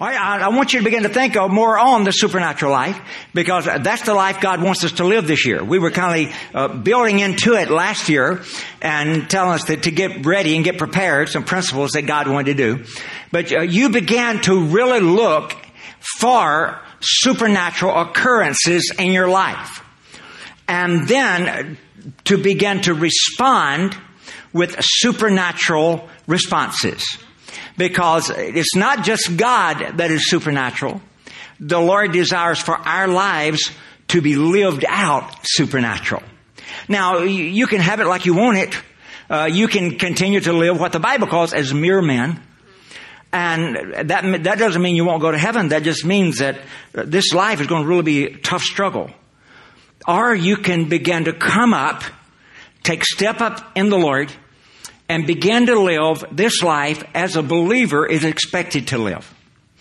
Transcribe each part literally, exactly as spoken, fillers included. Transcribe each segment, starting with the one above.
I, I want you to begin to think of more on the supernatural life, because that's the life God wants us to live this year. We were kind of uh, building into it last year and telling us that to get ready and get prepared, some principles that God wanted to do. But uh, you began to really look for supernatural occurrences in your life. And then to begin to respond with supernatural responses. Because it's not just God that is supernatural. The Lord desires for our lives to be lived out supernatural. Now, you can have it like you want it. Uh, you can continue to live what the Bible calls as mere men. And that, that doesn't mean you won't go to heaven. That just means that this life is going to really be a tough struggle. Or you can begin to come up, take step up in the Lord, and begin to live this life as a believer is expected to live.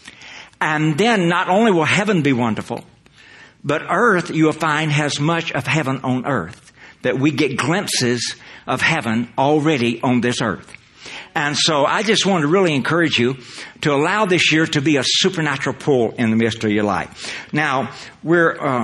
And then not only will heaven be wonderful, but earth, you will find, has much of heaven on earth. That we get glimpses of heaven already on this earth. And so I just want to really encourage you to allow this year to be a supernatural pull in the midst of your life. Now, we're uh,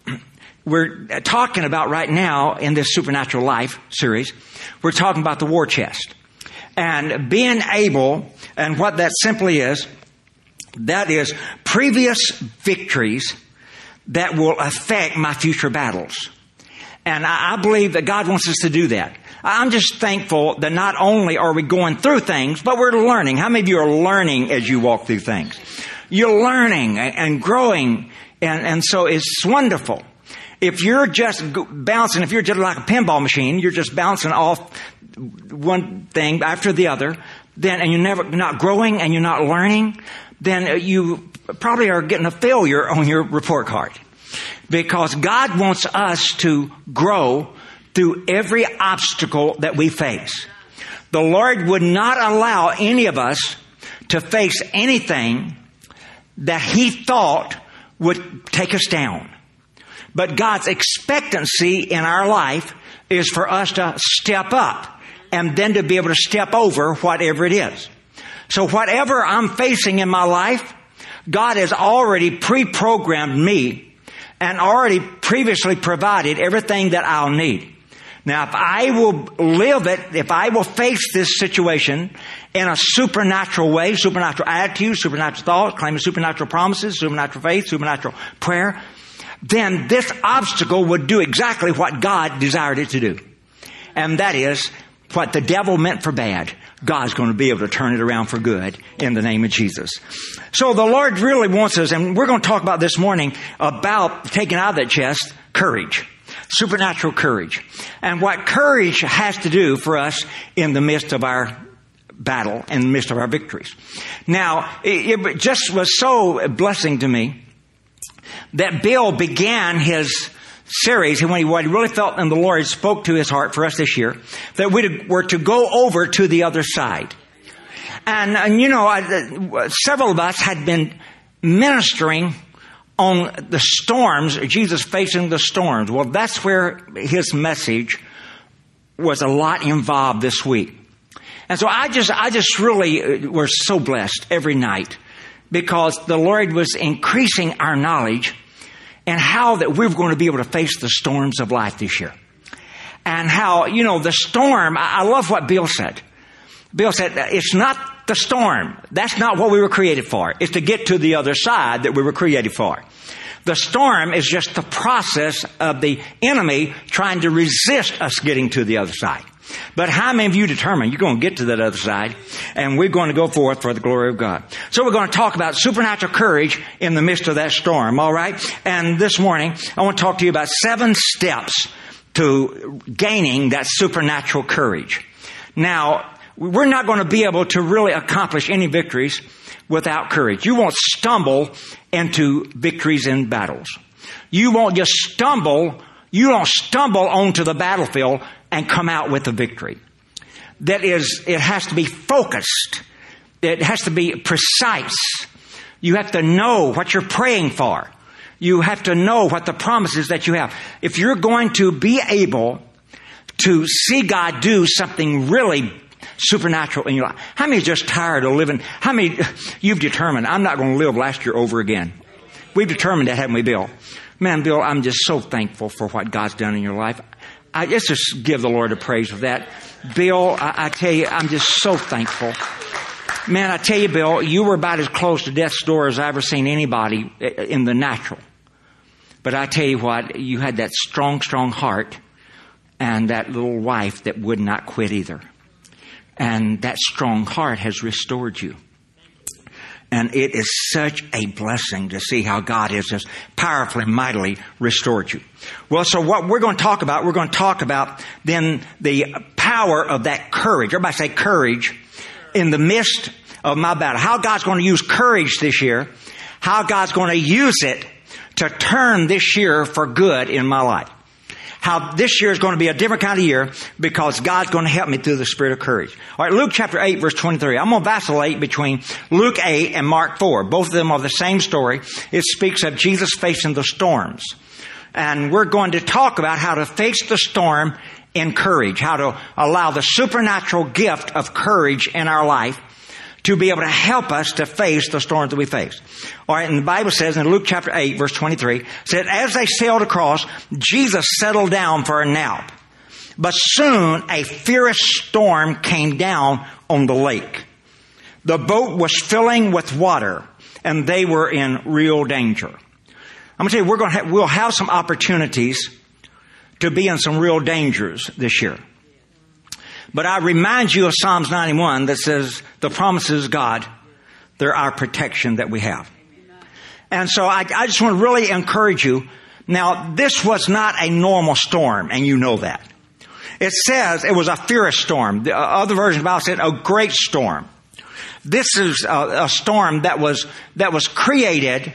we're talking about right now in this Supernatural Life series, we're talking about the war chest. And being able, and what that simply is, that is previous victories that will affect my future battles. And I, I believe that God wants us to do that. I'm just thankful that not only are we going through things, but we're learning. How many of you are learning as you walk through things? You're learning and growing, and, and so it's wonderful. If you're just bouncing, if you're just like a pinball machine, you're just bouncing off one thing after the other, then, and you're never not growing and you're not learning, then you probably are getting a failure on your report card. Because God wants us to grow through every obstacle that we face. The Lord would not allow any of us to face anything that He thought would take us down. But God's expectancy in our life is for us to step up and then to be able to step over whatever it is. So whatever I'm facing in my life, God has already pre-programmed me and already previously provided everything that I'll need. Now, if I will live it, if I will face this situation in a supernatural way, supernatural attitude, supernatural thoughts, claiming supernatural promises, supernatural faith, supernatural prayer, then this obstacle would do exactly what God desired it to do. And that is what the devil meant for bad. God's going to be able to turn it around for good in the name of Jesus. So the Lord really wants us, and we're going to talk about this morning about taking out of that chest courage. Supernatural courage. And what courage has to do for us in the midst of our battle, in the midst of our victories. Now, it, it just was so a blessing to me that Bill began his series, and when he, what he really felt in the Lord spoke to his heart for us this year, that we were to go over to the other side. And, and you know, I, several of us had been ministering on the storms, Jesus facing the storms. Well, that's where his message was a lot involved this week. And so I just, I just really was so blessed every night because the Lord was increasing our knowledge and how that we were going to be able to face the storms of life this year. And how, you know, the storm, I love what Bill said. Bill said, it's not the storm. That's not what we were created for. It's to get to the other side that we were created for. The storm is just the process of the enemy trying to resist us getting to the other side. But how many of you determine you're going to get to that other side and we're going to go forth for the glory of God? So we're going to talk about supernatural courage in the midst of that storm, all right? And this morning, I want to talk to you about seven steps to gaining that supernatural courage. Now, we're not going to be able to really accomplish any victories without courage. You won't stumble into victories in battles. You won't just stumble, you don't stumble onto the battlefield and come out with a victory. That is, it has to be focused. It has to be precise. You have to know what you're praying for. You have to know what the promises that you have. If you're going to be able to see God do something really supernatural in your life? How many are just tired of living? How many, you've determined, I'm not going to live last year over again. We've determined that, haven't we, Bill? Man, Bill, I'm just so thankful for what God's done in your life. I let's just give the Lord a praise for that. Bill, I, I tell you, I'm just so thankful. Man, I tell you, Bill, you were about as close to death's door as I've ever seen anybody in the natural. But I tell you what, you had that strong, strong heart and that little wife that would not quit either. And that strong heart has restored you. And it is such a blessing to see how God has just powerfully, mightily restored you. Well, so what we're going to talk about, we're going to talk about then the power of that courage. Everybody say courage in the midst of my battle. How God's going to use courage this year. How God's going to use it to turn this year for good in my life. How this year is going to be a different kind of year because God's going to help me through the spirit of courage. All right, Luke chapter eight, verse twenty-three. I'm going to vacillate between Luke eight and Mark four. Both of them are the same story. It speaks of Jesus facing the storms. And we're going to talk about how to face the storm in courage, how to allow the supernatural gift of courage in our life to be able to help us to face the storms that we face. All right, and the Bible says in Luke chapter eight, verse twenty-three, said, as they sailed across, Jesus settled down for a nap. But soon a fierce storm came down on the lake. The boat was filling with water, and they were in real danger. I'm going to tell you, we're going to have, we'll have some opportunities to be in some real dangers this year. But I remind you of Psalms ninety-one that says, the promises of God, they're our protection that we have. And so I, I just want to really encourage you. Now, this was not a normal storm, and you know that. It says it was a fierce storm. The other version of the Bible said a great storm. This is a, a storm that was, that was created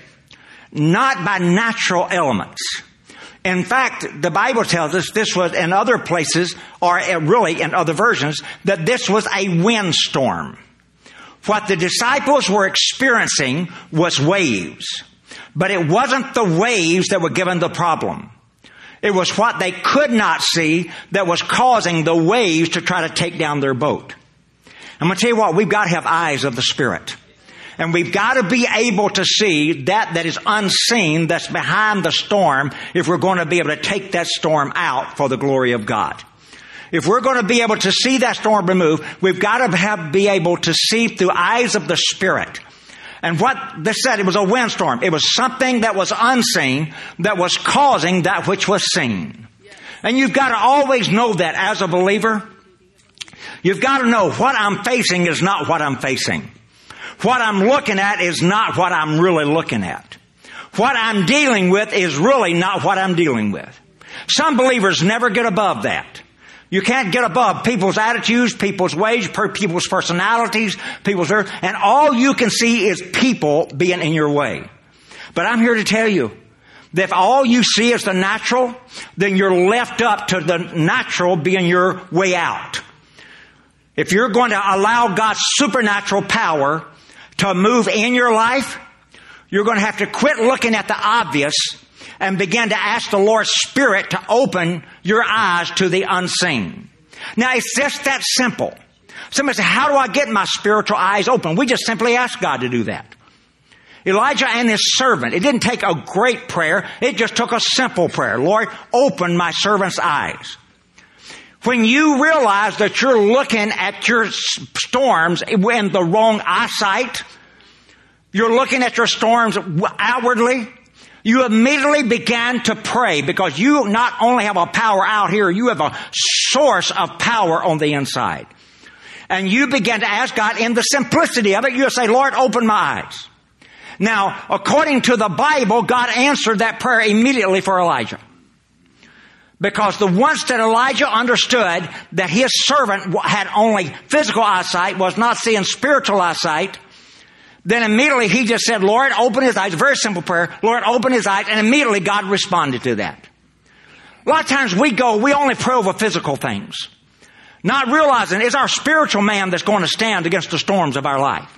not by natural elements. In fact, the Bible tells us this was in other places, or really in other versions, that this was a windstorm. What the disciples were experiencing was waves. But it wasn't the waves that were given the problem. It was what they could not see that was causing the waves to try to take down their boat. I'm going to tell you what, we've got to have eyes of the Spirit. And we've got to be able to see that that is unseen, that's behind the storm, if we're going to be able to take that storm out for the glory of God. If we're going to be able to see that storm removed, we've got to have, be able to see through eyes of the Spirit. And what this said, it was a windstorm. It was something that was unseen that was causing that which was seen. And you've got to always know that as a believer. You've got to know what I'm facing is not what I'm facing. What I'm looking at is not what I'm really looking at. What I'm dealing with is really not what I'm dealing with. Some believers never get above that. You can't get above people's attitudes, people's ways, people's personalities, people's earth, and all you can see is people being in your way. But I'm here to tell you that if all you see is the natural, then you're left up to the natural being your way out. If you're going to allow God's supernatural power to move in your life, you're going to have to quit looking at the obvious and begin to ask the Lord's Spirit to open your eyes to the unseen. Now, it's just that simple. Somebody say, how do I get my spiritual eyes open? We just simply ask God to do that. Elijah and his servant, it didn't take a great prayer. It just took a simple prayer. Lord, open my servant's eyes. When you realize that you're looking at your storms in the wrong eyesight, you're looking at your storms outwardly, you immediately began to pray because you not only have a power out here, you have a source of power on the inside. And you begin to ask God in the simplicity of it, you say, Lord, open my eyes. Now, according to the Bible, God answered that prayer immediately for Elijah. Because the once that Elijah understood that his servant had only physical eyesight, was not seeing spiritual eyesight, then immediately he just said, Lord, open his eyes. Very simple prayer. Lord, open his eyes. And immediately God responded to that. A lot of times we go, we only pray over physical things, not realizing it's our spiritual man that's going to stand against the storms of our life.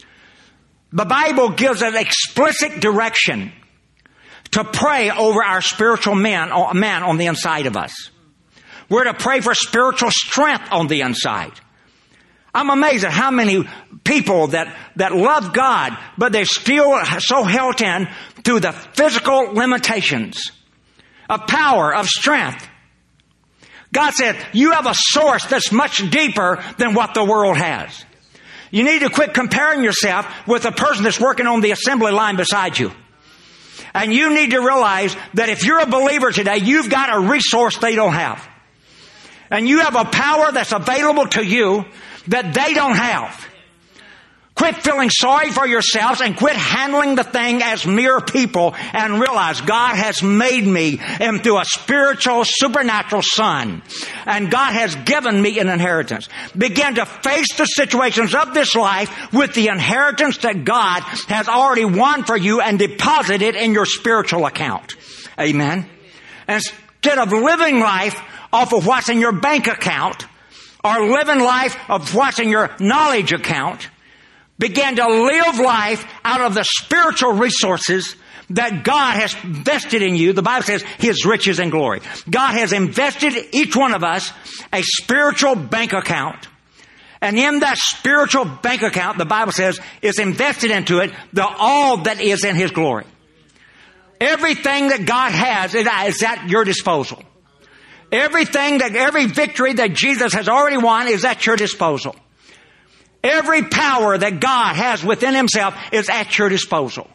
The Bible gives an explicit direction to pray over our spiritual man, man on the inside of us. We're to pray for spiritual strength on the inside. I'm amazed at how many people that, that love God, but they're still so held in to the physical limitations of power, of strength. God said, you have a source that's much deeper than what the world has. You need to quit comparing yourself with the person that's working on the assembly line beside you. And you need to realize that if you're a believer today, you've got a resource they don't have. And you have a power that's available to you that they don't have. Quit feeling sorry for yourselves and quit handling the thing as mere people and realize God has made me into a spiritual, supernatural son. And God has given me an inheritance. Begin to face the situations of this life with the inheritance that God has already won for you and deposited in your spiritual account. Amen. And instead of living life off of what's in your bank account or living life of what's in your knowledge account, begin to live life out of the spiritual resources that God has invested in you. The Bible says His riches and glory. God has invested each one of us a spiritual bank account. And in that spiritual bank account, the Bible says, is invested into it the all that is in His glory. Everything that God has is at your disposal. Everything that, every victory that Jesus has already won is at your disposal. Every power that God has within Himself is at your disposal.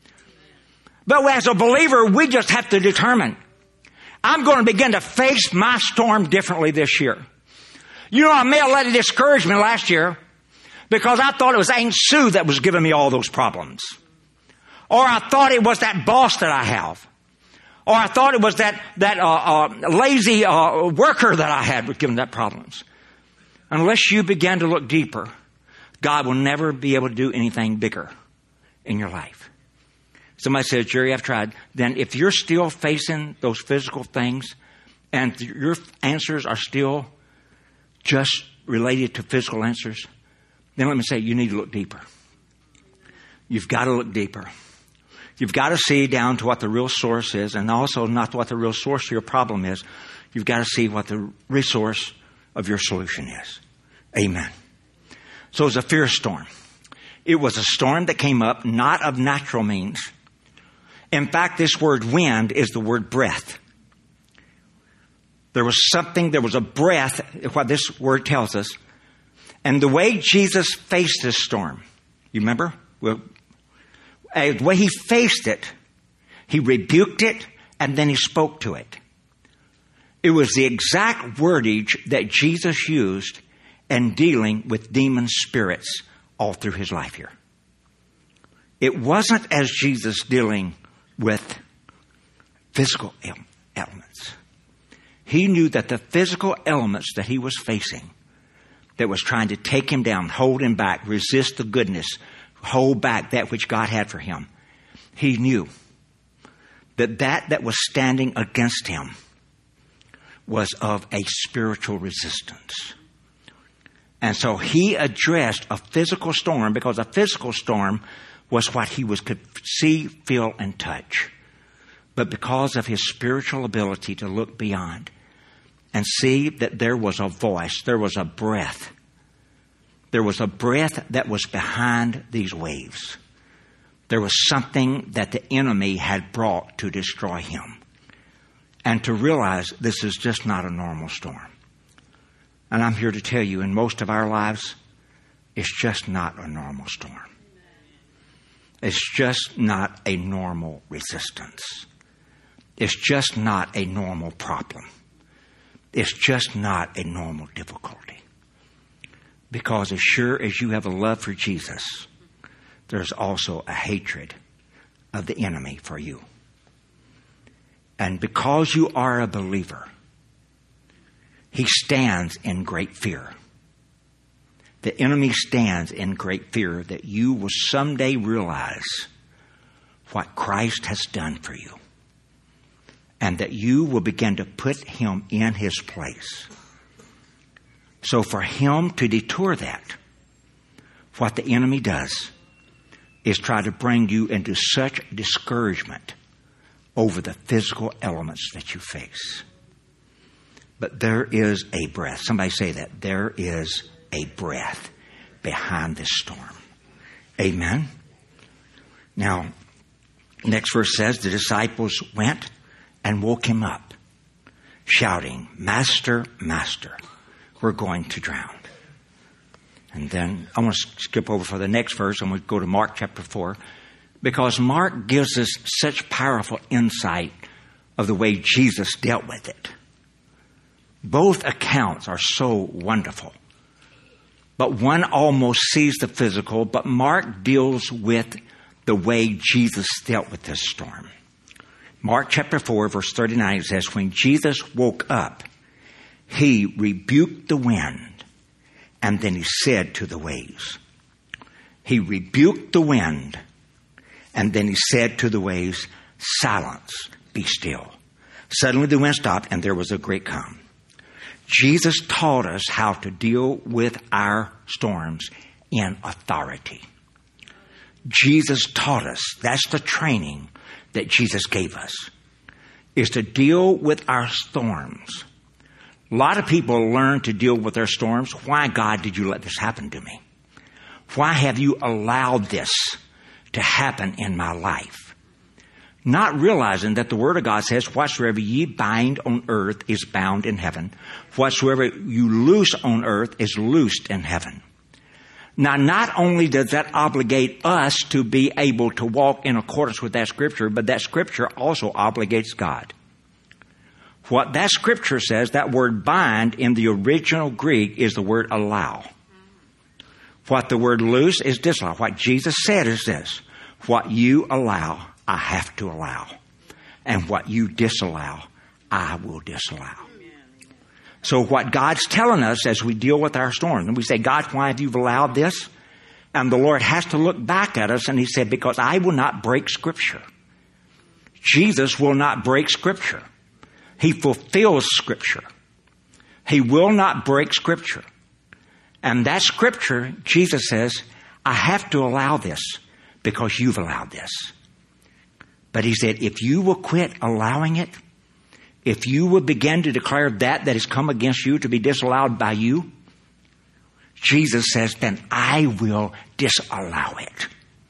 But as a believer, we just have to determine, I'm going to begin to face my storm differently this year. You know, I may have let it discourage me last year because I thought it was Aunt Sue that was giving me all those problems. Or I thought it was that boss that I have. Or I thought it was that, that uh, uh, lazy uh, worker that I had was giving that problems. Unless you begin to look deeper, God will never be able to do anything bigger in your life. Somebody says, Jerry, I've tried. Then if you're still facing those physical things and your answers are still just related to physical answers, then let me say, you need to look deeper. You've got to look deeper. You've got to see down to what the real source is, and also not what the real source of your problem is. You've got to see what the resource of your solution is. Amen. So it was a fierce storm. It was a storm that came up not of natural means. In fact, this word wind is the word breath. There was something, there was a breath, what this word tells us. And the way Jesus faced this storm, you remember? Well, the way He faced it, He rebuked it and then He spoke to it. It was the exact wordage that Jesus used and dealing with demon spirits all through His life here. It wasn't as Jesus dealing with physical elements. He knew that the physical elements that He was facing, that was trying to take Him down, hold Him back, resist the goodness, hold back that which God had for Him, He knew that that that was standing against Him was of a spiritual resistance. And so He addressed a physical storm because a physical storm was what He was could see, feel, and touch. But because of His spiritual ability to look beyond and see that there was a voice, there was a breath. There was a breath that was behind these waves. There was something that the enemy had brought to destroy him. And to realize this is just not a normal storm. And I'm here to tell you, in most of our lives, it's just not a normal storm. It's just not a normal resistance. It's just not a normal problem. It's just not a normal difficulty. Because as sure as you have a love for Jesus, there's also a hatred of the enemy for you. And because you are a believer, he stands in great fear. The enemy stands in great fear that you will someday realize what Christ has done for you. And that you will begin to put him in his place. So for him to detour that, what the enemy does is try to bring you into such discouragement over the physical elements that you face. But there is a breath. Somebody say that. There is a breath behind this storm. Amen. Now, next verse says, the disciples went and woke him up, shouting, Master, Master, we're going to drown. And then I want to skip over for the next verse. I'm going to go to Mark chapter four, because Mark gives us such powerful insight of the way Jesus dealt with it. Both accounts are so wonderful. But one almost sees the physical, but Mark deals with the way Jesus dealt with this storm. Mark chapter four, verse thirty-nine, it says, when Jesus woke up, he rebuked the wind, and then he said to the waves. He rebuked the wind, and then he said to the waves, silence, be still. Suddenly the wind stopped, and there was a great calm. Jesus taught us how to deal with our storms in authority. Jesus taught us, that's the training that Jesus gave us, is to deal with our storms. A lot of people learn to deal with their storms. Why, God, did you let this happen to me? Why have you allowed this to happen in my life? Not realizing that the Word of God says, whatsoever ye bind on earth is bound in heaven. Whatsoever you loose on earth is loosed in heaven. Now, not only does that obligate us to be able to walk in accordance with that Scripture, but that Scripture also obligates God. What that Scripture says, that word bind in the original Greek is the word allow. What the word loose is disallow. What Jesus said is this: what you allow, I have to allow. And what you disallow, I will disallow. So what God's telling us as we deal with our storm, and we say, God, why have you allowed this? And the Lord has to look back at us, and he said, because I will not break Scripture. Jesus will not break Scripture. He fulfills Scripture. He will not break Scripture. And that Scripture, Jesus says, I have to allow this because you've allowed this. But he said, if you will quit allowing it, if you will begin to declare that that has come against you to be disallowed by you, Jesus says, then I will disallow it.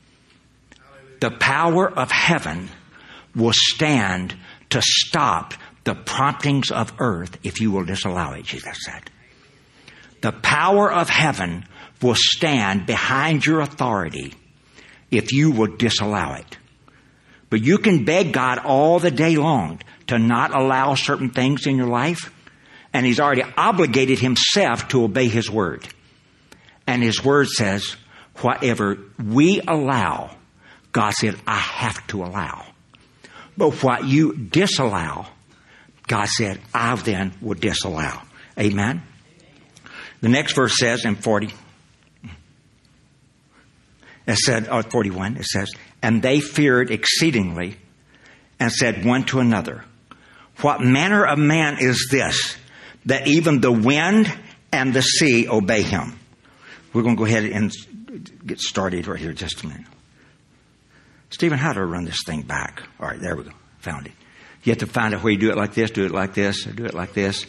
The power of heaven will stand to stop the promptings of earth if you will disallow it, Jesus said. The power of heaven will stand behind your authority if you will disallow it. But you can beg God all the day long to not allow certain things in your life, and he's already obligated himself to obey his word. And his word says, whatever we allow, God said, I have to allow. But what you disallow, God said, I then will disallow. Amen? The next verse says in forty, it said, or forty-one, it says, and they feared exceedingly and said one to another, what manner of man is this, that even the wind and the sea obey him? We're going to go ahead and get started right here just a minute. Stephen, how do I run this thing back? All right, there we go. Found it. You have to find out where you do it like this, do it like this, or do it like this.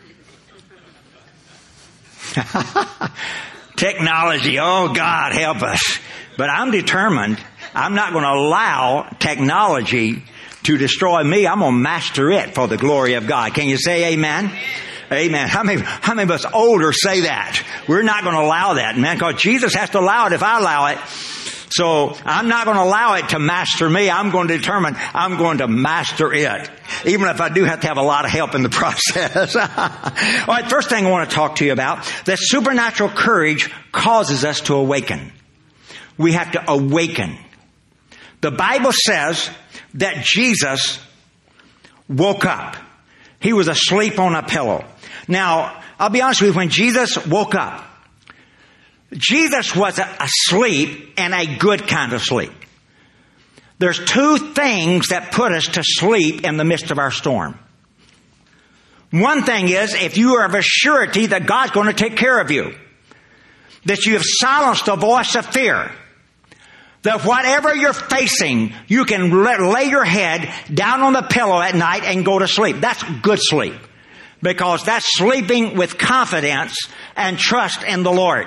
Technology, oh God, help us. But I'm determined, I'm not going to allow technology to destroy me. I'm going to master it for the glory of God. Can you say amen? Amen. Amen. How many, how many of us older say that? We're not going to allow that, man, because Jesus has to allow it if I allow it. So I'm not going to allow it to master me. I'm going to determine I'm going to master it, even if I do have to have a lot of help in the process. All right, first thing I want to talk to you about, that supernatural courage causes us to awaken. We have to awaken. The Bible says that Jesus woke up. He was asleep on a pillow. Now, I'll be honest with you, when Jesus woke up, Jesus was asleep, and a good kind of sleep. There's two things that put us to sleep in the midst of our storm. One thing is, if you are of a surety that God's going to take care of you, that you have silenced the voice of fear, that whatever you're facing, you can lay your head down on the pillow at night and go to sleep. That's good sleep. because that's sleeping with confidence and trust in the Lord.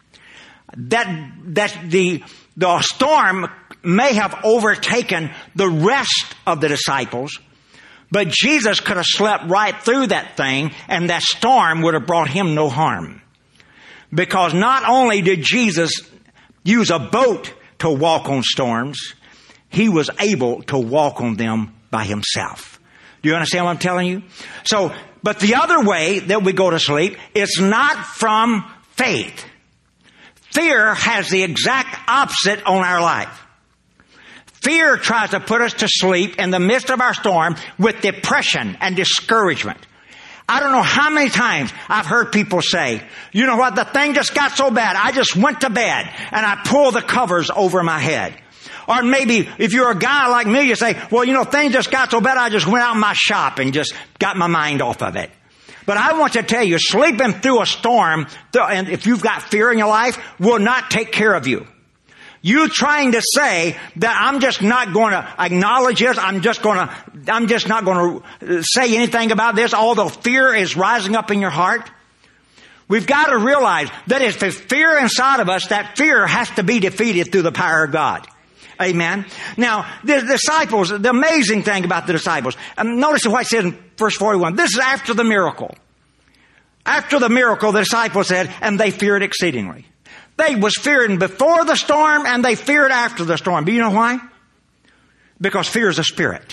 That, that the, the storm may have overtaken the rest of the disciples, but Jesus could have slept right through that thing, and that storm would have brought him no harm. Because not only did Jesus use a boat to walk on storms, he was able to walk on them by himself. Do you understand what I'm telling you? So, but the other way that we go to sleep is not from faith. Fear has the exact opposite on our life. Fear tries to put us to sleep in the midst of our storm with depression and discouragement. I don't know how many times I've heard people say, you know what, the thing just got so bad, I just went to bed and I pulled the covers over my head. Or maybe if you're a guy like me, you say, well, you know, things just got so bad, I just went out in my shop and just got my mind off of it. But I want to tell you, sleeping through a storm, and if you've got fear in your life, will not take care of you. You trying to say that I'm just not going to acknowledge this, I'm just going to, I'm just not going to say anything about this, although fear is rising up in your heart. We've got to realize that if there's fear inside of us, that fear has to be defeated through the power of God. Amen. Now, the disciples, the amazing thing about the disciples, and notice what it says in verse forty-one. This is after the miracle. After the miracle, the disciples said, and they feared exceedingly. They was fearing before the storm and they feared after the storm. Do you know why? Because fear is a spirit.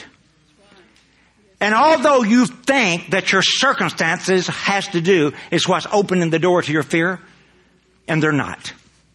And although you think that your circumstances has to do is what's opening the door to your fear, and they're not.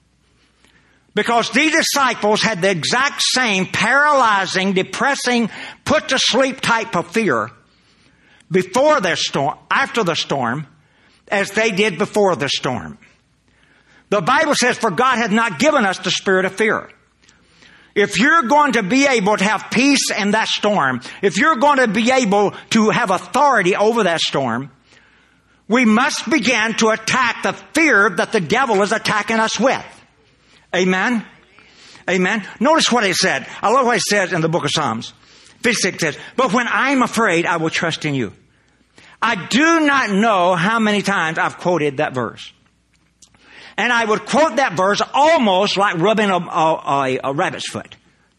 Because these disciples had the exact same paralyzing, depressing, put to sleep type of fear before their storm, after the storm, as they did before the storm. The Bible says, for God hath not given us the spirit of fear. If you're going to be able to have peace in that storm, if you're going to be able to have authority over that storm, we must begin to attack the fear that the devil is attacking us with. Amen? Amen? Notice what it said. I love what it says in the book of Psalms. fifty-six says, but when I'm afraid, I will trust in you. I do not know how many times I've quoted that verse. And I would quote that verse almost like rubbing a, a, a rabbit's foot.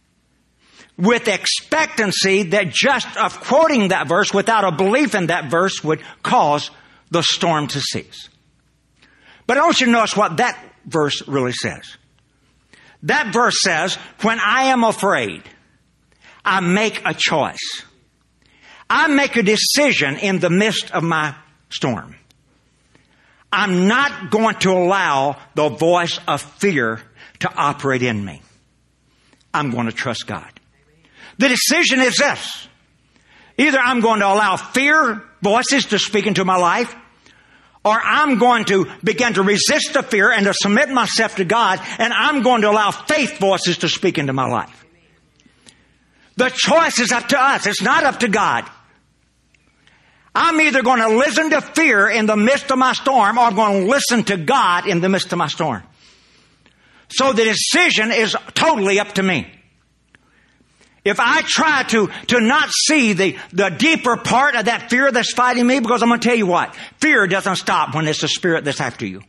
With expectancy that just of quoting that verse without a belief in that verse would cause the storm to cease. But I want you to notice what that verse really says. That verse says, when I am afraid, I make a choice. I make a decision in the midst of my storm. I'm not going to allow the voice of fear to operate in me. I'm going to trust God. The decision is this. Either I'm going to allow fear voices to speak into my life, or I'm going to begin to resist the fear and to submit myself to God, and I'm going to allow faith voices to speak into my life. The choice is up to us. It's not up to God. I'm either going to listen to fear in the midst of my storm, or I'm going to listen to God in the midst of my storm. So the decision is totally up to me. If I try to, to not see the, the deeper part of that fear that's fighting me, because I'm going to tell you what, fear doesn't stop when it's the spirit that's after you.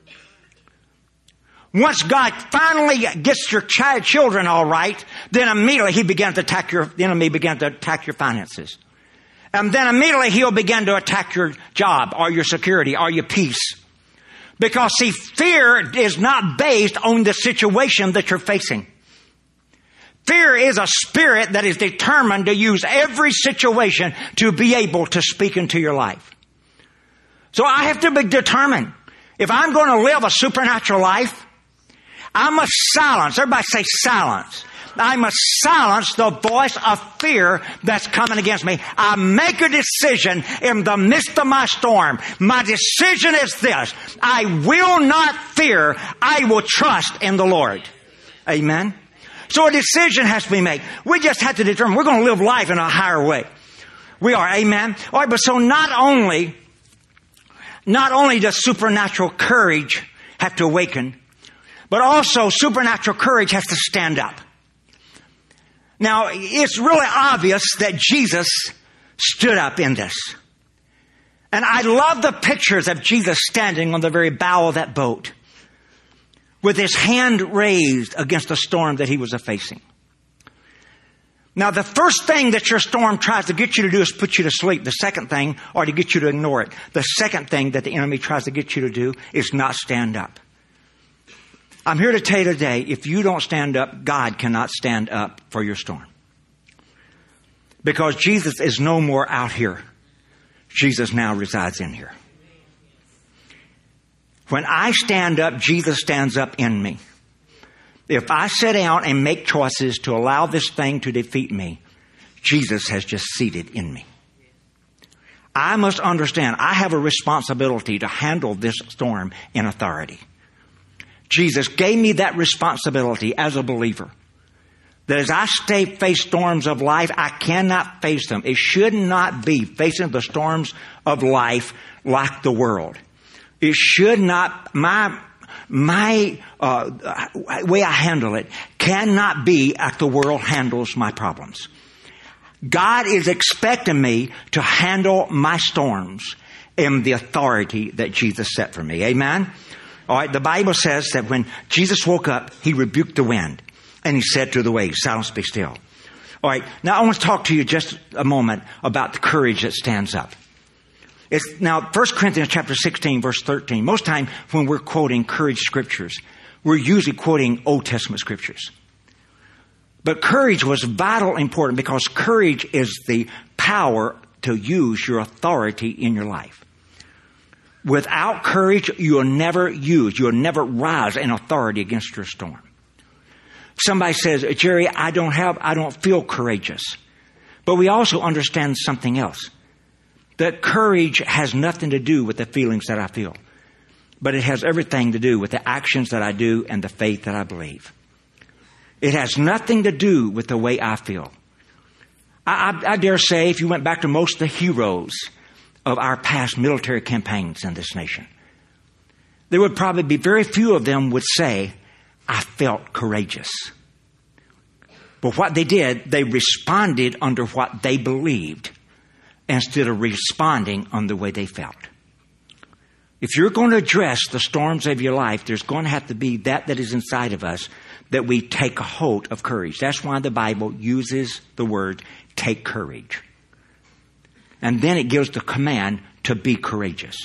Once God finally gets your child, children all right, then immediately he begins to attack your, the enemy begins to attack your finances. And then immediately he'll begin to attack your job or your security or your peace. Because see, fear is not based on the situation that you're facing. Fear is a spirit that is determined to use every situation to be able to speak into your life. So I have to be determined. If I'm going to live a supernatural life, I must silence. Everybody say silence. I must silence the voice of fear that's coming against me. I make a decision in the midst of my storm. My decision is this. I will not fear. I will trust in the Lord. Amen. So a decision has to be made. We just have to determine we're going to live life in a higher way. We are. Amen. All right. But so not only, not only does supernatural courage have to awaken, but also supernatural courage has to stand up. Now, it's really obvious that Jesus stood up in this. And I love the pictures of Jesus standing on the very bow of that boat with his hand raised against the storm that he was facing. Now, the first thing that your storm tries to get you to do is put you to sleep. The second thing, or to get you to ignore it. The second thing that the enemy tries to get you to do is not stand up. I'm here to tell you today, if you don't stand up, God cannot stand up for your storm. Because Jesus is no more out here. Jesus now resides in here. When I stand up, Jesus stands up in me. If I sit down and make choices to allow this thing to defeat me, Jesus has just seated in me. I must understand, I have a responsibility to handle this storm in authority. Jesus gave me that responsibility as a believer. That as I stay face storms of life, I cannot face them. It should not be facing the storms of life like the world. It should not, my, my uh, way I handle it cannot be like the world handles my problems. God is expecting me to handle my storms in the authority that Jesus set for me. Amen? All right, the Bible says that when Jesus woke up, he rebuked the wind. And he said to the waves, silence, be still. All right, now I want to talk to you just a moment about the courage that stands up. It's now First Corinthians chapter sixteen, verse thirteen. Most time when we're quoting courage scriptures, we're usually quoting Old Testament scriptures. But courage was vital important because courage is the power to use your authority in your life. Without courage, you'll never use, you'll never rise in authority against your storm. Somebody says, Jerry, I don't have, I don't feel courageous. But we also understand something else. That courage has nothing to do with the feelings that I feel. But it has everything to do with the actions that I do and the faith that I believe. It has nothing to do with the way I feel. I, I, I dare say if you went back to most of the heroes of our past military campaigns in this nation, there would probably be very few of them would say, I felt courageous. But what they did, they responded under what they believed instead of responding on the way they felt. If you're going to address the storms of your life, there's going to have to be that that is inside of us that we take a hold of courage. That's why the Bible uses the word take courage. And then it gives the command to be courageous.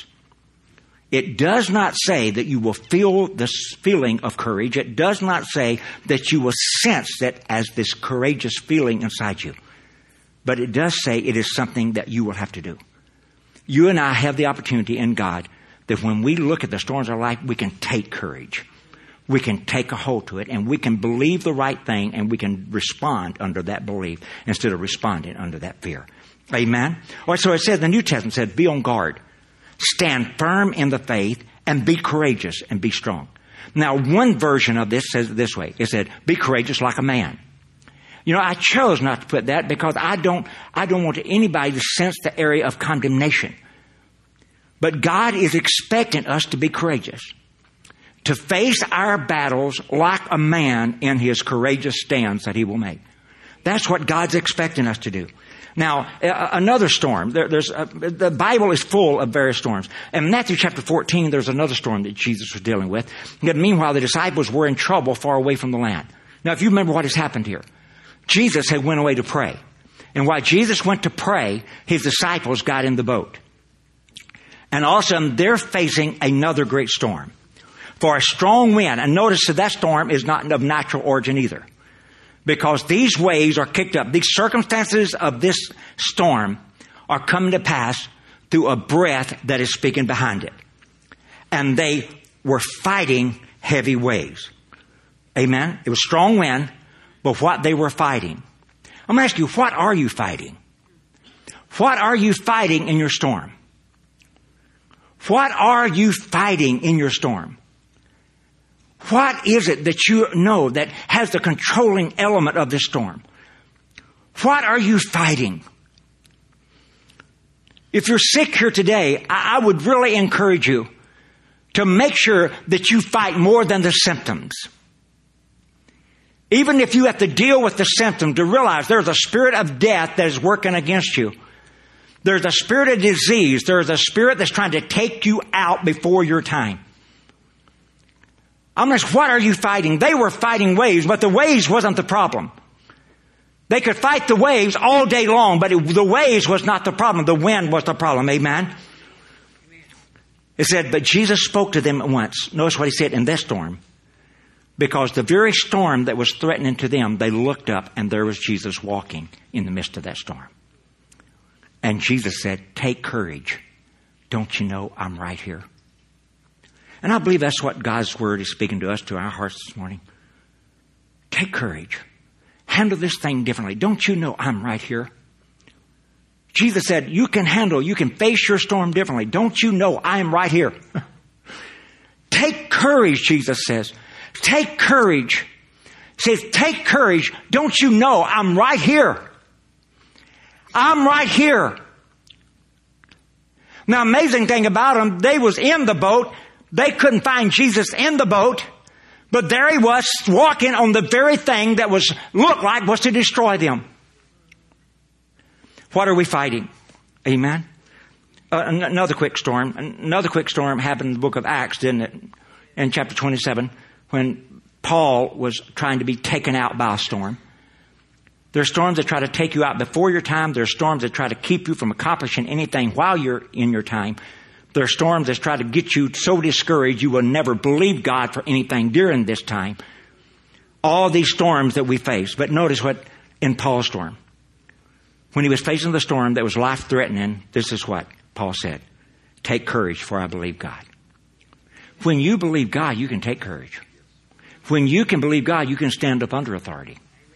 It does not say that you will feel this feeling of courage. It does not say that you will sense that as this courageous feeling inside you. But it does say it is something that you will have to do. You and I have the opportunity in God that when we look at the storms of life, we can take courage. We can take a hold to it and we can believe the right thing and we can respond under that belief instead of responding under that fear. Amen? All right, so it says, the New Testament said, be on guard. Stand firm in the faith and be courageous and be strong. Now, one version of this says it this way. It said, be courageous like a man. You know, I chose not to put that because I don't, I don't want anybody to sense the area of condemnation. But God is expecting us to be courageous. To face our battles like a man in his courageous stance that he will make. That's what God's expecting us to do. Now, uh, another storm. There, there's uh, the Bible is full of various storms. In Matthew chapter fourteen, there's another storm that Jesus was dealing with. Yet meanwhile, the disciples were in trouble far away from the land. Now, if you remember what has happened here, Jesus had went away to pray. And while Jesus went to pray, his disciples got in the boat. And all of a sudden, they're facing another great storm. For a strong wind, and notice that that storm is not of natural origin either. Because these waves are kicked up. These circumstances of this storm are coming to pass through a breath that is speaking behind it. And they were fighting heavy waves. Amen? It was strong wind, but what they were fighting. I'm going to ask you, what are you fighting? What are you fighting in your storm? What are you fighting in your storm? What is it that you know that has the controlling element of this storm? What are you fighting? If you're sick here today, I would really encourage you to make sure that you fight more than the symptoms. Even if you have to deal with the symptom, to realize there's a spirit of death that is working against you. There's a spirit of disease. There's a spirit that's trying to take you out before your time. I'm just, what are you fighting? They were fighting waves, but the waves wasn't the problem. They could fight the waves all day long, but it, the waves was not the problem. The wind was the problem. Amen? It said, but Jesus spoke to them at once. Notice what he said, in this storm. Because the very storm that was threatening to them, they looked up and there was Jesus walking in the midst of that storm. And Jesus said, take courage. Don't you know I'm right here? And I believe that's what God's Word is speaking to us, to our hearts this morning. Take courage. Handle this thing differently. Don't you know I'm right here? Jesus said, you can handle, you can face your storm differently. Don't you know I'm right here? Take courage, Jesus says. Take courage. He says, take courage. Don't you know I'm right here? I'm right here. Now, amazing thing about them, they was in the boat. They couldn't find Jesus in the boat. But there he was, walking on the very thing that was looked like was to destroy them. What are we fighting? Amen? Uh, another quick storm. Another quick storm happened in the book of Acts, didn't it? In chapter twenty-seven, when Paul was trying to be taken out by a storm. There are storms that try to take you out before your time. There are storms that try to keep you from accomplishing anything while you're in your time. There are storms that try to get you so discouraged you will never believe God for anything during this time. All these storms that we face. But notice what in Paul's storm. When he was facing the storm that was life-threatening, this is what Paul said. Take courage, for I believe God. When you believe God, you can take courage. When you can believe God, you can stand up under authority.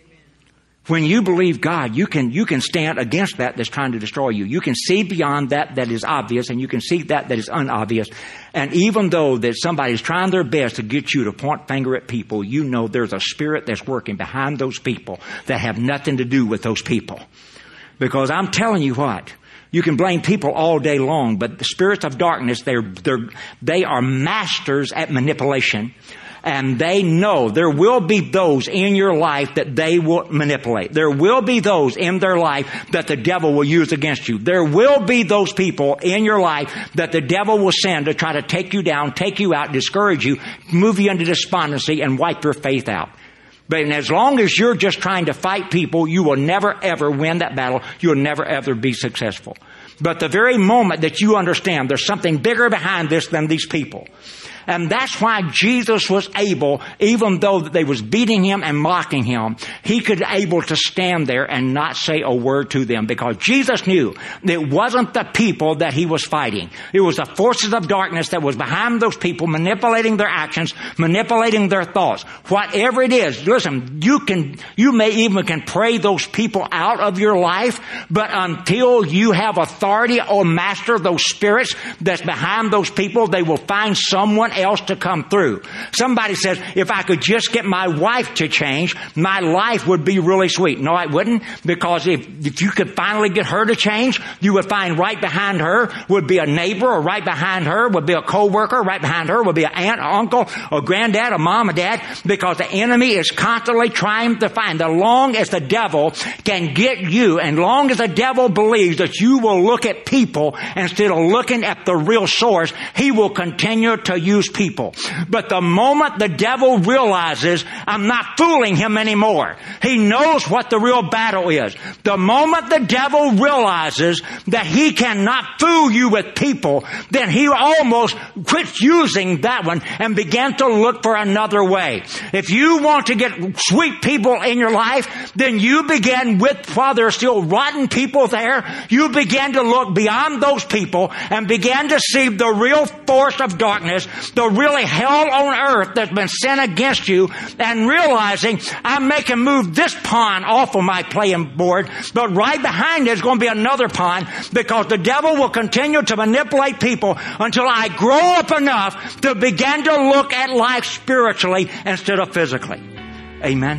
When you believe God, you can, you can stand against that that's trying to destroy you. You can see beyond that that is obvious, and you can see that that is unobvious. And even though that somebody's trying their best to get you to point finger at people, you know there's a spirit that's working behind those people that have nothing to do with those people. Because I'm telling you what, you can blame people all day long, but the spirits of darkness, they're, they're, they are masters at manipulation. And they know there will be those in your life that they will manipulate. There will be those in their life that the devil will use against you. There will be those people in your life that the devil will send to try to take you down, take you out, discourage you, move you into despondency, and wipe your faith out. But as long as you're just trying to fight people, you will never ever win that battle. You'll never ever be successful. But the very moment that you understand there's something bigger behind this than these people. And that's why Jesus was able, even though they was beating him and mocking him, he could able to stand there and not say a word to them, because Jesus knew it wasn't the people that he was fighting. It was the forces of darkness that was behind those people, manipulating their actions, manipulating their thoughts. Whatever it is, listen, you can, you may even can pray those people out of your life, but until you have authority or master those spirits that's behind those people, they will find someone else to come through. Somebody says, if I could just get my wife to change, my life would be really sweet. No, it wouldn't, because if, if you could finally get her to change, you would find right behind her would be a neighbor, or right behind her would be a co-worker, right behind her would be an aunt, or uncle, or granddad, or mom, or dad, because the enemy is constantly trying to find. The long as the devil can get you, and long as the devil believes that you will look at people instead of looking at the real source, he will continue to use people. But the moment the devil realizes I'm not fooling him anymore, he knows what the real battle is. The moment the devil realizes that he cannot fool you with people, then he almost quits using that one and began to look for another way. If you want to get sweet people in your life, then you begin with, while there's still rotten people there, you begin to look beyond those people and begin to see the real force of darkness, the really hell on earth that's been sent against you, and realizing I'm making move this pawn off of my playing board, but right behind it is going to be another pawn, because the devil will continue to manipulate people until I grow up enough to begin to look at life spiritually instead of physically. Amen.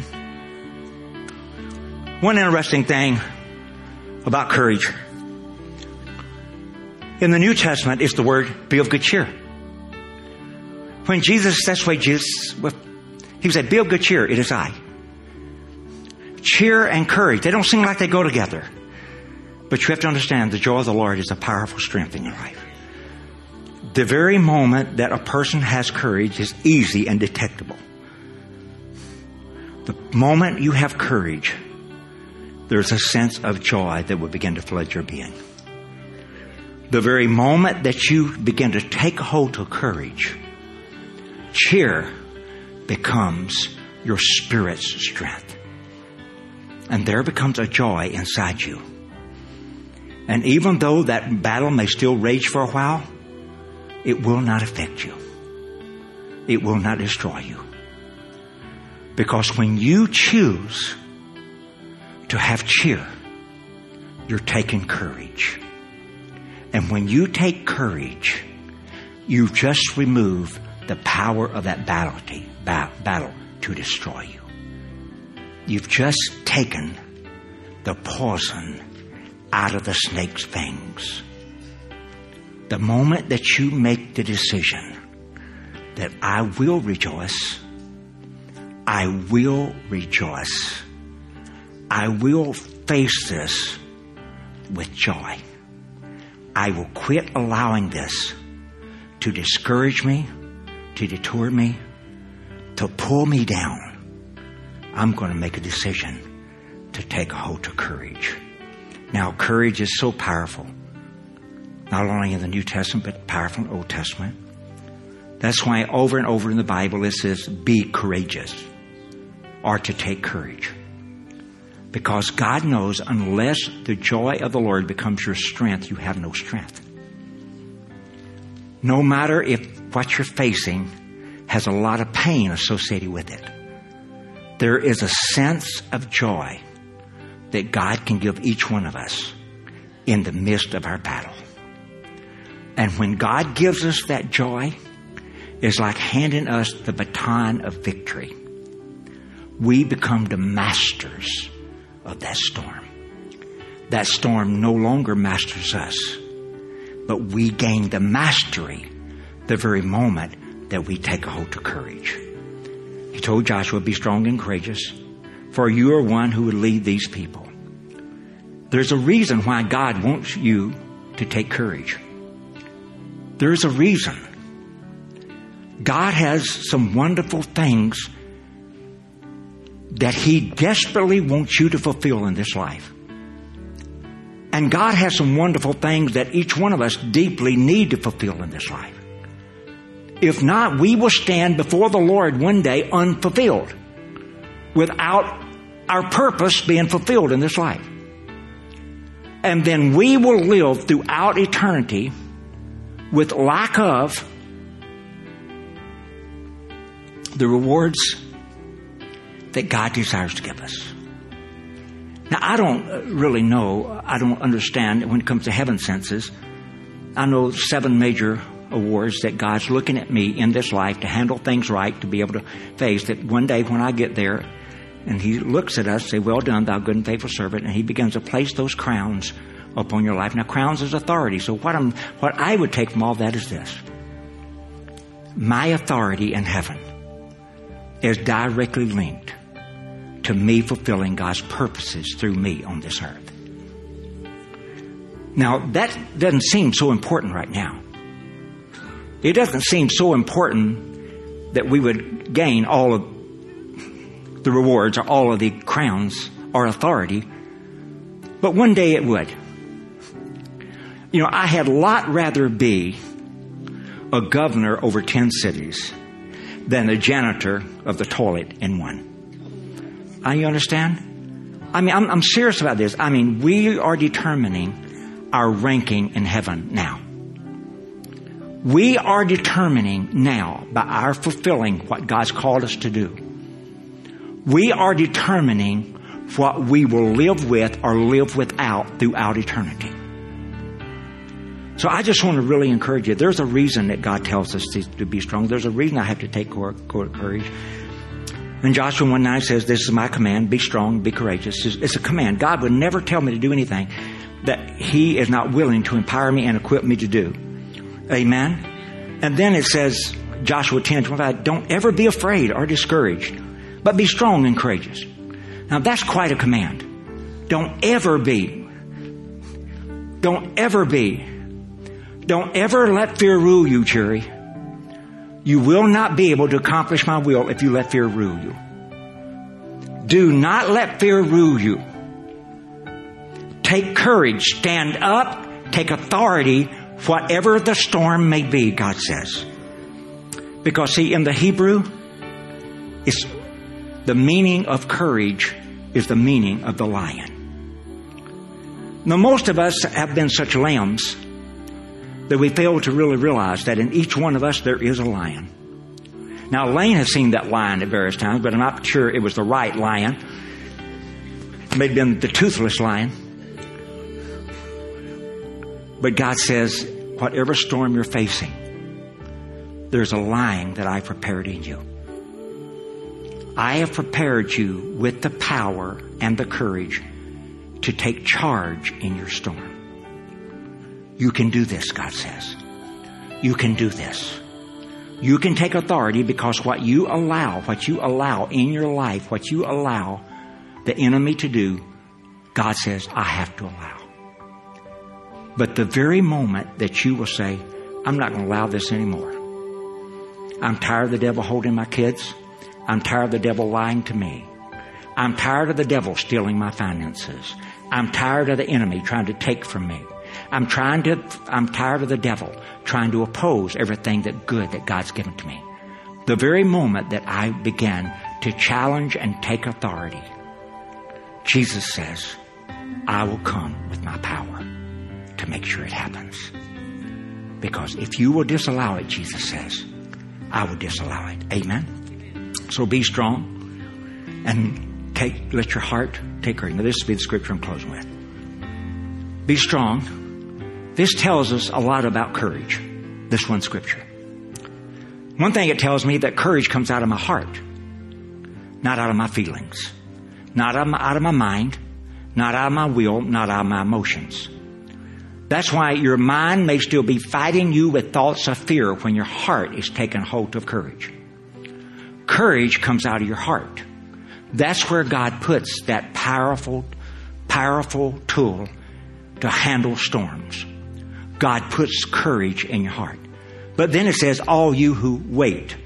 One interesting thing about courage. In the New Testament is the word, be of good cheer. When Jesus, that's why Jesus, he said, be of good cheer, it is I. Cheer and courage, they don't seem like they go together. But you have to understand the joy of the Lord is a powerful strength in your life. The very moment that a person has courage is easy and detectable. The moment you have courage, there's a sense of joy that will begin to flood your being. The very moment that you begin to take hold of courage, cheer becomes your spirit's strength. And there becomes a joy inside you. And even though that battle may still rage for a while, it will not affect you. It will not destroy you. Because when you choose to have cheer, you're taking courage. And when you take courage, you just remove the power of that battle, battle to destroy you. You've just taken the poison out of the snake's fangs. The moment that you make the decision that I will rejoice, I will rejoice, I will face this with joy. I will quit allowing this to discourage me, to detour me, to pull me down. I'm going to make a decision to take a hold of courage. Now, courage is so powerful, not only in the New Testament, but powerful in the Old Testament. That's why over and over in the Bible it says, be courageous, or to take courage. Because God knows unless the joy of the Lord becomes your strength, you have no strength. No matter if what you're facing has a lot of pain associated with it, there is a sense of joy that God can give each one of us in the midst of our battle. And when God gives us that joy, it's like handing us the baton of victory. We become the masters of that storm. That storm no longer masters us, but we gain the mastery the very moment that we take a hold of courage. He told Joshua, be strong and courageous, for you are one who would lead these people. There's a reason why God wants you to take courage. There's a reason. God has some wonderful things that He desperately wants you to fulfill in this life. And God has some wonderful things that each one of us deeply need to fulfill in this life. If not, we will stand before the Lord one day unfulfilled, without our purpose being fulfilled in this life. And then we will live throughout eternity with lack of the rewards that God desires to give us. Now, I don't really know, I don't understand when it comes to heaven senses. I know seven major awards that God's looking at me in this life to handle things right, to be able to face that one day when I get there and He looks at us, say, well done, thou good and faithful servant, and He begins to place those crowns upon your life. Now, crowns is authority. So what I'm, what I would take from all that is this. My authority in heaven is directly linked to me fulfilling God's purposes through me on this earth. Now, that doesn't seem so important right now. It doesn't seem so important that we would gain all of the rewards or all of the crowns or authority, but one day it would. You know, I had a lot rather be a governor over ten cities than a janitor of the toilet in one. Uh, you understand? I mean, I'm, I'm serious about this. I mean, we are determining our ranking in heaven now. We are determining now by our fulfilling what God's called us to do. We are determining what we will live with or live without throughout eternity. So I just want to really encourage you. There's a reason that God tells us to, to be strong. There's a reason I have to take courage. And Joshua one nine says, this is my command, be strong, be courageous. It's, it's a command. God would never tell me to do anything that He is not willing to empower me and equip me to do. Amen? And then it says, Joshua ten twenty-five, don't ever be afraid or discouraged, but be strong and courageous. Now that's quite a command. Don't ever be. Don't ever be. Don't ever let fear rule you, Jerry. You will not be able to accomplish my will if you let fear rule you. Do not let fear rule you. Take courage. Stand up. Take authority, whatever the storm may be, God says. Because, see, in the Hebrew, it's the meaning of courage is the meaning of the lion. Now, most of us have been such lambs that we fail to really realize that in each one of us there is a lion. Now, Lane has seen that lion at various times, but I'm not sure it was the right lion. It may have been the toothless lion. But God says, whatever storm you're facing, there's a lion that I prepared in you. I have prepared you with the power and the courage to take charge in your storm. You can do this, God says. You can do this. You can take authority because what you allow, what you allow in your life, what you allow the enemy to do, God says, I have to allow. But the very moment that you will say, I'm not going to allow this anymore. I'm tired of the devil holding my kids. I'm tired of the devil lying to me. I'm tired of the devil stealing my finances. I'm tired of the enemy trying to take from me. I'm trying to, I'm tired of the devil trying to oppose everything that good that God's given to me. The very moment that I began to challenge and take authority, Jesus says, I will come with my power to make sure it happens. Because if you will disallow it, Jesus says, I will disallow it. Amen. So be strong and take, let your heart take courage. Now this will be the scripture I'm closing with. Be strong. This tells us a lot about courage. This one scripture. One thing it tells me that courage comes out of my heart, not out of my feelings, not out of my, out of my mind, not out of my will, not out of my emotions. That's why your mind may still be fighting you with thoughts of fear when your heart is taking hold of courage. Courage comes out of your heart. That's where God puts that powerful, powerful tool to handle storms. God puts courage in your heart. But then it says, all you who wait.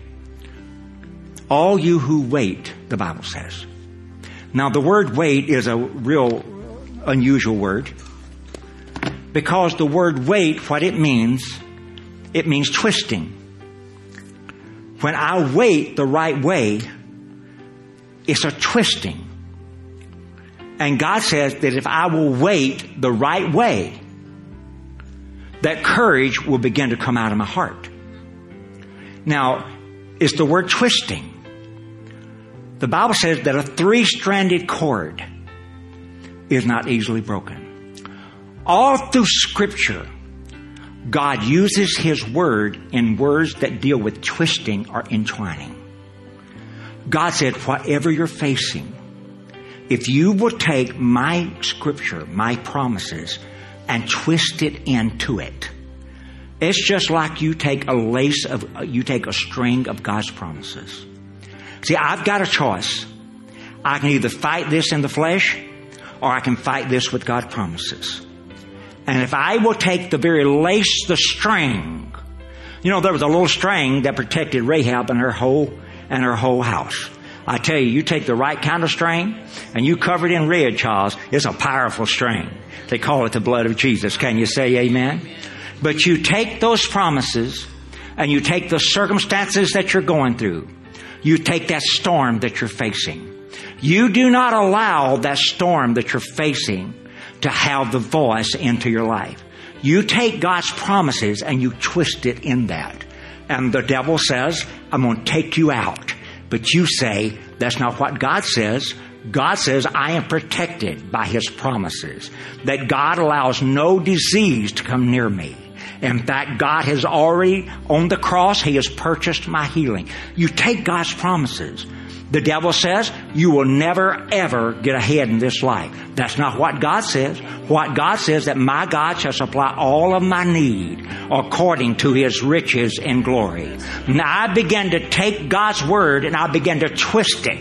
All you who wait, the Bible says. Now, the word wait is a real unusual word. Because the word wait, what it means, it means twisting. When I wait the right way, it's a twisting. And God says that if I will wait the right way, that courage will begin to come out of my heart. Now, it's the word twisting. The Bible says that a three-stranded cord is not easily broken. All through Scripture, God uses His Word in words that deal with twisting or entwining. God said, whatever you're facing, if you will take my Scripture, my promises, and twist it into it, it's just like you take a lace of, you take a string of God's promises. See, I've got a choice. I can either fight this in the flesh, or I can fight this with God's promises. And if I will take the very lace, the string, you know, there was a little string that protected Rahab and her whole, and her whole house. I tell you, you take the right kind of string and you cover it in red, Charles, it's a powerful string. They call it the blood of Jesus. Can you say amen? But you take those promises and you take the circumstances that you're going through. You take that storm that you're facing. You do not allow that storm that you're facing to have the voice into your life. You take God's promises and you twist it in that. And the devil says, I'm going to take you out. But you say, that's not what God says. God says, I am protected by His promises. That God allows no disease to come near me. In fact, God has already, on the cross, He has purchased my healing. You take God's promises. The devil says, you will never, ever get ahead in this life. That's not what God says. What God says, that my God shall supply all of my need according to His riches in glory. Now I began to take God's word and I began to twist it.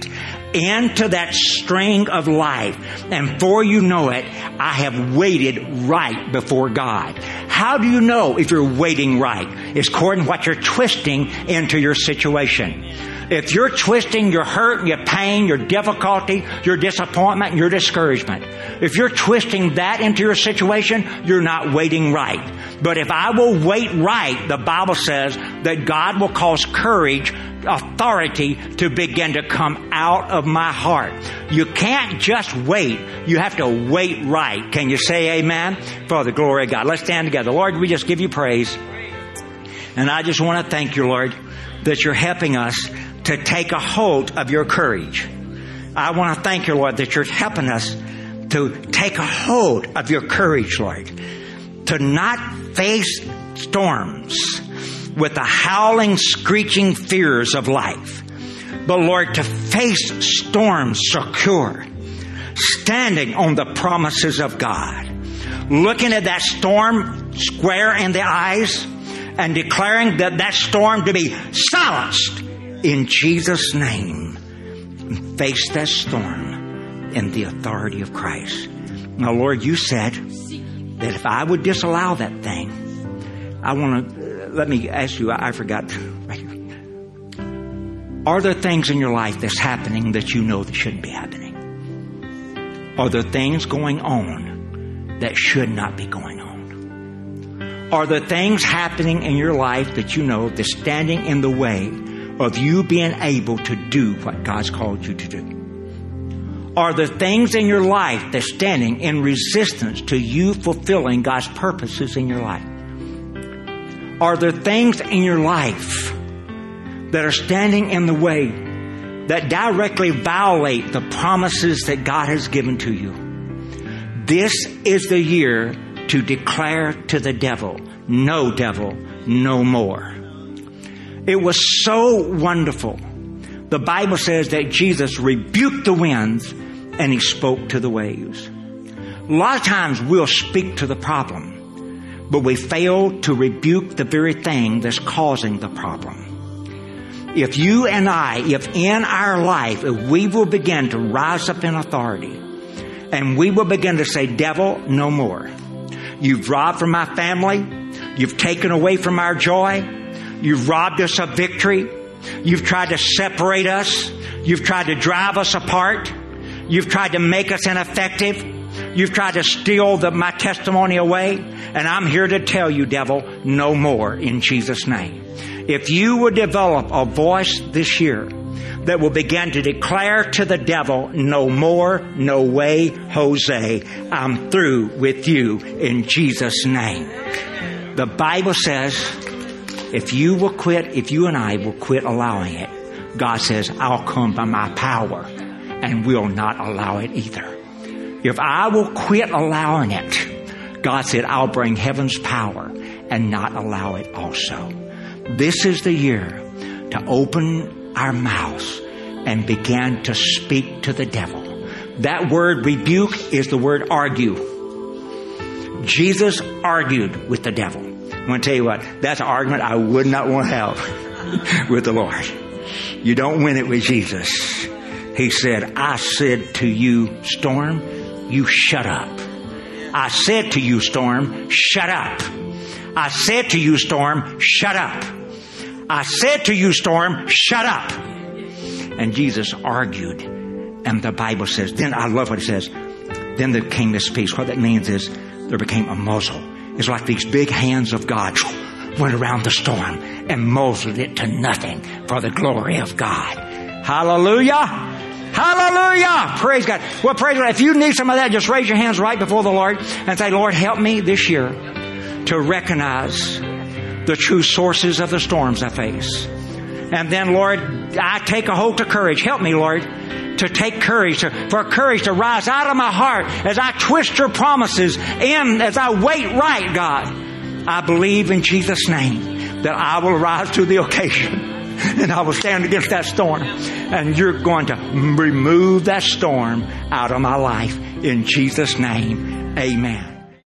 into that string of life. And before you know it, I have waited right before God. How do you know if you're waiting right? It's according to what you're twisting into your situation. If you're twisting your hurt, your pain, your difficulty, your disappointment, your discouragement, if you're twisting that into your situation, you're not waiting right. But if I will wait right, the Bible says that God will cause courage, authority to begin to come out of my heart. You can't just wait. You have to wait right. Can you say amen? For the glory of God. Let's stand together. Lord, we just give you praise. And I just want to thank you, Lord, that you're helping us to take a hold of your courage. I want to thank you, Lord, that you're helping us to take a hold of your courage, Lord, to not face storms with the howling, screeching fears of life, but Lord, to face storms secure, standing on the promises of God, looking at that storm square in the eyes and declaring that that storm to be silenced in Jesus' name. Face that storm in the authority of Christ. Now, Lord, you said that if I would disallow that thing, I want to, let me ask you, I forgot. Are there things in your life that's happening that you know that shouldn't be happening? Are there things going on that should not be going on? Are there things happening in your life that you know that's standing in the way of you being able to do what God's called you to do? Are there things in your life that's standing in resistance to you fulfilling God's purposes in your life? Are there things in your life that are standing in the way that directly violate the promises that God has given to you? This is the year to declare to the devil, no devil, no more. It was so wonderful. The Bible says that Jesus rebuked the winds and he spoke to the waves. A lot of times we'll speak to the problem, but we fail to rebuke the very thing that's causing the problem. If you and I, if in our life, if we will begin to rise up in authority and we will begin to say, devil, no more. You've robbed from my family. You've taken away from our joy. You've robbed us of victory. You've tried to separate us. You've tried to drive us apart. You've tried to make us ineffective. You've tried to steal the, my testimony away. And I'm here to tell you, devil, no more in Jesus' name. If you will develop a voice this year that will begin to declare to the devil, no more, no way, Jose, I'm through with you in Jesus' name. The Bible says, if you will quit, if you and I will quit allowing it, God says, I'll come by my power and will not allow it either. If I will quit allowing it, God said, I'll bring heaven's power and not allow it also. This is the year to open our mouths and begin to speak to the devil. That word rebuke is the word argue. Jesus argued with the devil. I'm going to tell you what, that's an argument I would not want to have with the Lord. You don't win it with Jesus. He said, I said to you, storm, you shut up. I said to you, storm, shut up. I said to you, storm, shut up. I said to you, storm, shut up. And Jesus argued. And the Bible says, then I love what it says. Then there came this peace. What that means is there became a muzzle. It's like these big hands of God went around the storm and muzzled it to nothing for the glory of God. Hallelujah. Hallelujah. Praise God. Well, praise God. If you need some of that, just raise your hands right before the Lord and say, Lord, help me this year to recognize the true sources of the storms I face. And then, Lord, I take a hold to courage. Help me, Lord, to take courage, to, for courage to rise out of my heart as I twist your promises in, as I wait right, God. I believe in Jesus' name that I will rise to the occasion and I will stand against that storm. And you're going to remove that storm out of my life in Jesus' name. Amen.